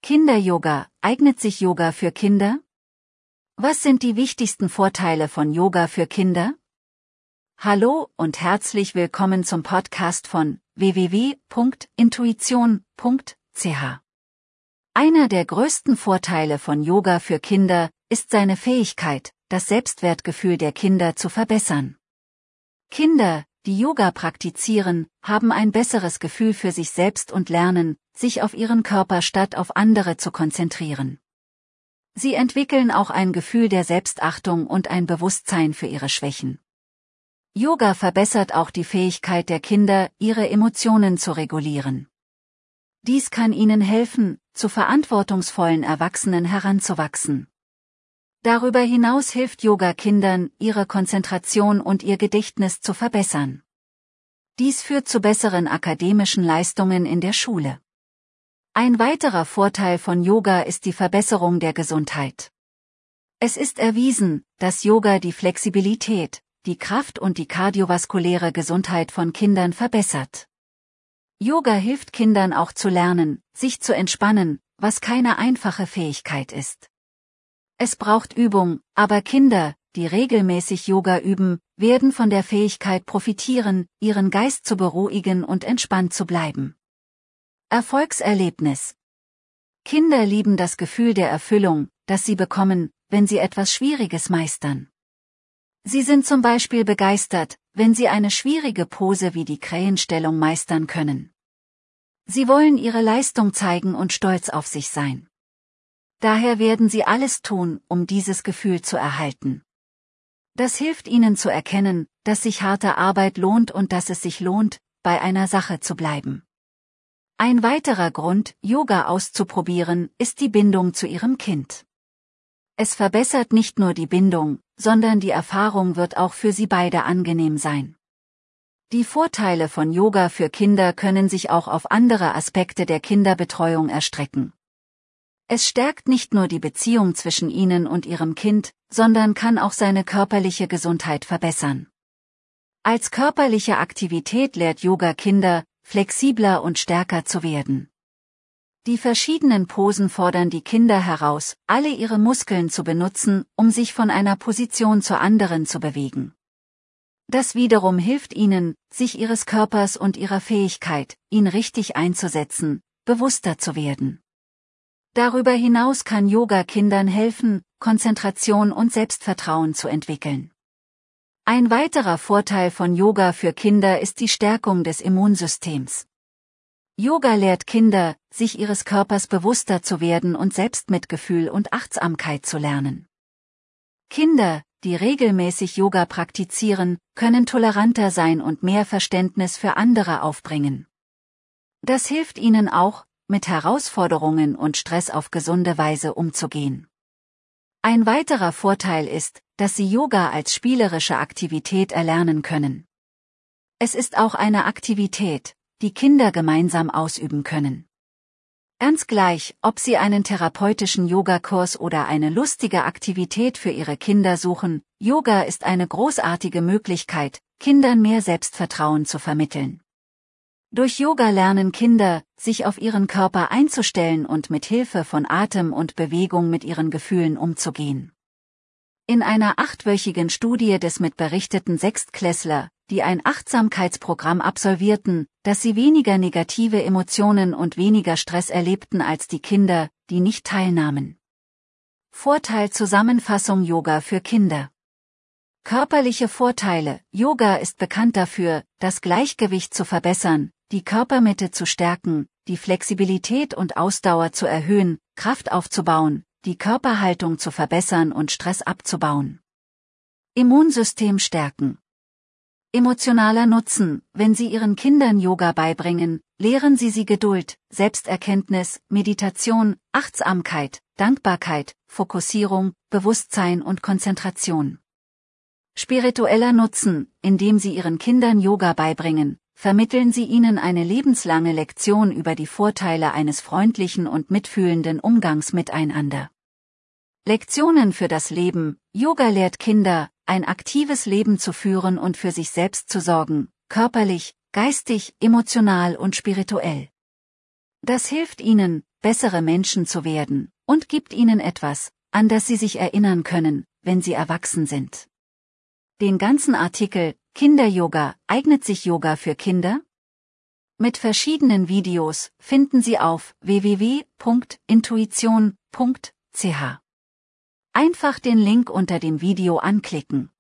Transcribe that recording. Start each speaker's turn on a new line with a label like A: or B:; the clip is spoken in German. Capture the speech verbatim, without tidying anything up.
A: Kinder-Yoga, eignet sich Yoga für Kinder? Was sind die wichtigsten Vorteile von Yoga für Kinder? Hallo und herzlich willkommen zum Podcast von w w w punkt intuition punkt c h. Einer der größten Vorteile von Yoga für Kinder ist seine Fähigkeit, das Selbstwertgefühl der Kinder zu verbessern. Kinder, die Yoga praktizieren, haben ein besseres Gefühl für sich selbst und lernen, sich auf ihren Körper statt auf andere zu konzentrieren. Sie entwickeln auch ein Gefühl der Selbstachtung und ein Bewusstsein für ihre Schwächen. Yoga verbessert auch die Fähigkeit der Kinder, ihre Emotionen zu regulieren. Dies kann ihnen helfen, zu verantwortungsvollen Erwachsenen heranzuwachsen. Darüber hinaus hilft Yoga Kindern, ihre Konzentration und ihr Gedächtnis zu verbessern. Dies führt zu besseren akademischen Leistungen in der Schule. Ein weiterer Vorteil von Yoga ist die Verbesserung der Gesundheit. Es ist erwiesen, dass Yoga die Flexibilität, die Kraft und die kardiovaskuläre Gesundheit von Kindern verbessert. Yoga hilft Kindern auch zu lernen, sich zu entspannen, was keine einfache Fähigkeit ist. Es braucht Übung, aber Kinder, die regelmäßig Yoga üben, werden von der Fähigkeit profitieren, ihren Geist zu beruhigen und entspannt zu bleiben. Erfolgserlebnis. Kinder lieben das Gefühl der Erfüllung, das sie bekommen, wenn sie etwas Schwieriges meistern. Sie sind zum Beispiel begeistert, wenn sie eine schwierige Pose wie die Krähenstellung meistern können. Sie wollen ihre Leistung zeigen und stolz auf sich sein. Daher werden sie alles tun, um dieses Gefühl zu erhalten. Das hilft ihnen zu erkennen, dass sich harte Arbeit lohnt und dass es sich lohnt, bei einer Sache zu bleiben. Ein weiterer Grund, Yoga auszuprobieren, ist die Bindung zu ihrem Kind. Es verbessert nicht nur die Bindung, sondern die Erfahrung wird auch für sie beide angenehm sein. Die Vorteile von Yoga für Kinder können sich auch auf andere Aspekte der Kinderbetreuung erstrecken. Es stärkt nicht nur die Beziehung zwischen ihnen und ihrem Kind, sondern kann auch seine körperliche Gesundheit verbessern. Als körperliche Aktivität lehrt Yoga Kinder, flexibler und stärker zu werden. Die verschiedenen Posen fordern die Kinder heraus, alle ihre Muskeln zu benutzen, um sich von einer Position zur anderen zu bewegen. Das wiederum hilft ihnen, sich ihres Körpers und ihrer Fähigkeit, ihn richtig einzusetzen, bewusster zu werden. Darüber hinaus kann Yoga Kindern helfen, Konzentration und Selbstvertrauen zu entwickeln. Ein weiterer Vorteil von Yoga für Kinder ist die Stärkung des Immunsystems. Yoga lehrt Kinder, sich ihres Körpers bewusster zu werden und Selbstmitgefühl und Achtsamkeit zu lernen. Kinder, die regelmäßig Yoga praktizieren, können toleranter sein und mehr Verständnis für andere aufbringen. Das hilft ihnen auch, mit Herausforderungen und Stress auf gesunde Weise umzugehen. Ein weiterer Vorteil ist, dass sie Yoga als spielerische Aktivität erlernen können. Es ist auch eine Aktivität, die Kinder gemeinsam ausüben können. Ganz gleich, ob sie einen therapeutischen Yogakurs oder eine lustige Aktivität für ihre Kinder suchen, Yoga ist eine großartige Möglichkeit, Kindern mehr Selbstvertrauen zu vermitteln. Durch Yoga lernen Kinder, sich auf ihren Körper einzustellen und mit Hilfe von Atem und Bewegung mit ihren Gefühlen umzugehen. In einer achtwöchigen Studie des mitberichteten Sechstklässler, die ein Achtsamkeitsprogramm absolvierten, dass sie weniger negative Emotionen und weniger Stress erlebten als die Kinder, die nicht teilnahmen. Vorteil Zusammenfassung Yoga für Kinder. Körperliche Vorteile. Yoga ist bekannt dafür, das Gleichgewicht zu verbessern, die Körpermitte zu stärken, die Flexibilität und Ausdauer zu erhöhen, Kraft aufzubauen, die Körperhaltung zu verbessern und Stress abzubauen. Immunsystem stärken. Emotionaler Nutzen. Wenn Sie Ihren Kindern Yoga beibringen, lehren Sie sie Geduld, Selbsterkenntnis, Meditation, Achtsamkeit, Dankbarkeit, Fokussierung, Bewusstsein und Konzentration. Spiritueller Nutzen. Indem Sie Ihren Kindern Yoga beibringen, vermitteln Sie ihnen eine lebenslange Lektion über die Vorteile eines freundlichen und mitfühlenden Umgangs miteinander. Lektionen für das Leben. Yoga lehrt Kinder, ein aktives Leben zu führen und für sich selbst zu sorgen, körperlich, geistig, emotional und spirituell. Das hilft ihnen, bessere Menschen zu werden, und gibt ihnen etwas, an das sie sich erinnern können, wenn sie erwachsen sind. Den ganzen Artikel Kinder-Yoga, eignet sich Yoga für Kinder? Mit verschiedenen Videos finden Sie auf w w w punkt intuition punkt c h. Einfach den Link unter dem Video anklicken.